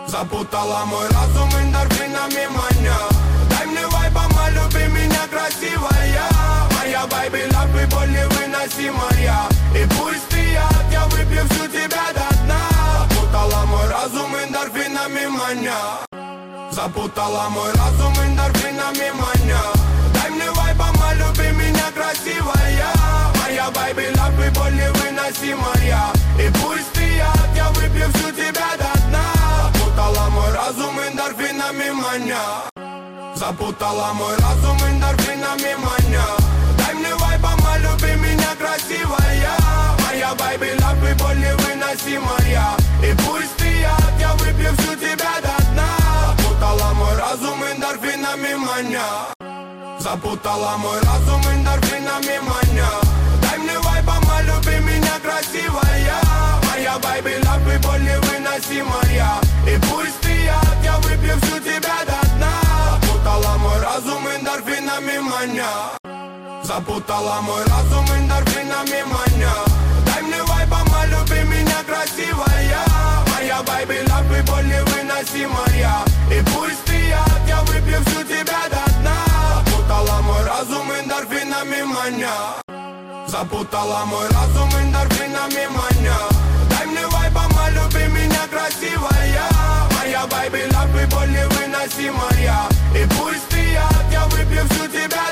Запутала мой разум эндорфинами маня. Дай мне вайбом, люби меня красивая. Моя байби лав и боль невыносимая. И пусть ты я выпью всю тебя до дна. Запутала мой разум эндорфинами маня. Запутала мой разум эндорфинами маня. Дай мне вайбом, люби меня красивая. Моя байби лав и боль невыносимая. И пусть ты я выпью всю тебя до дна. Запутала мой разум эндорфинами маня. Запутала мой разум эндорфинами маня. Дай мне вайбом, люби меня красивая. Моя байби лав и боль невыносимая. И пусть ты я выпью всю тебя до дна. Запутала мой разум эндорфинами маня. Запутала мой разум эндорфинами маня. Дай мне вайбом, люби меня красивая. Моя байби лав и боль невыносимая. И пусть ты я выпью всю тебя до дна. Запутала мой разум эндорфинами маня. Запутала мой разум эндорфинами маня. Дай мне вайбом, люби меня красивая. Моя байби лав и боль невыносимая. И пусть ты я выпью всю тебя до дна. Запутала мой разум эндорфинами маня. Запутала мой разум